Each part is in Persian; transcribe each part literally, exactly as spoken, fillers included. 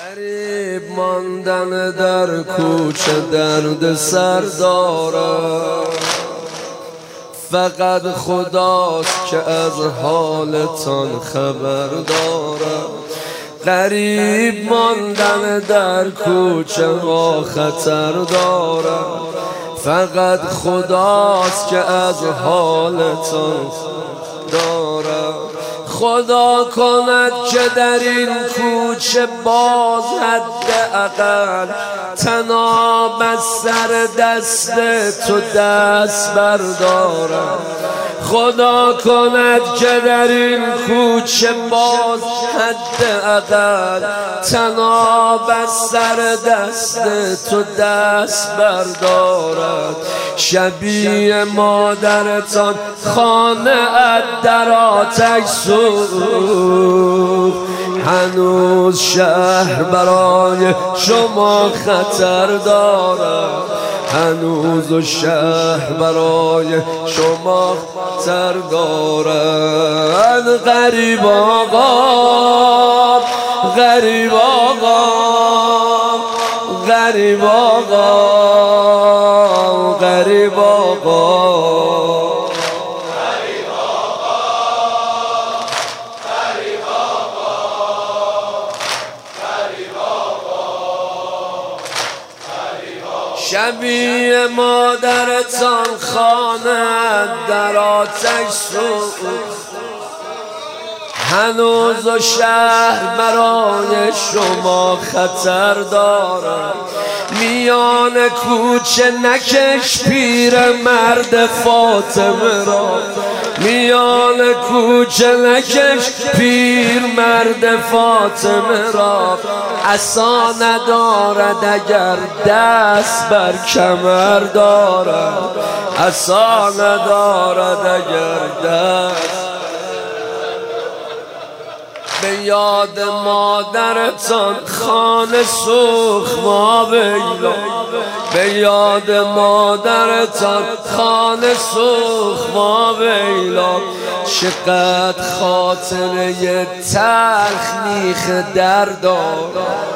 غریب ماندن در کوچه درد سر دارم، فقط خداست که از حالتان خبر دارم. غریب ماندن در کوچه ها خطر دارم، فقط خداست که از حالتان دارم. خدا کند که در این کوچه باز حداقل طناب از سر دست تو دست بردارم. خدا کند که در این کوچه باز حداقل طناب از سر دست تو دست بردارد. شبیه مادرتان خانه ات در آتش سوخت، هنوز شهر برای شما خطر دارد. هنوز و شهر برای شما خطر دارد. غریب آقا، غریب آقا، غریب آقا، غریب آقا. شبیه مادرتان خانه در آتش سوخت، هنوز و شهر برای شما خطر دارد. میان کوچه نکش پیر مرد فاطمه را، میان کوچه نکش پیر مرد فاطمه را. عصا ندارد اگر دست بر کمر دارد، عصا ندارد اگر دست. به یاد مادرتان خانه سوخت ما ویلا، به یاد مادرتان خانه سوخت ما ویلا. چقدر خاطره تلخ میخ درد دارد.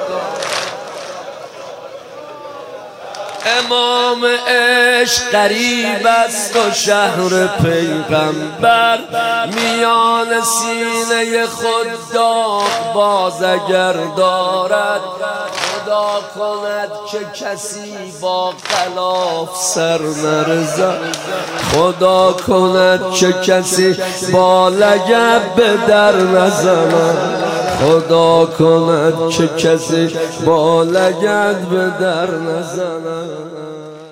امام عشق قریب است و شهر پیغمبر، میان سینه خود داغ باز اگر دارد. خدا کند که کسی با غلاف سر نرزد، خدا کند که کسی با لگد به در نزند، خدا کند که کسی با لگد به در نزند.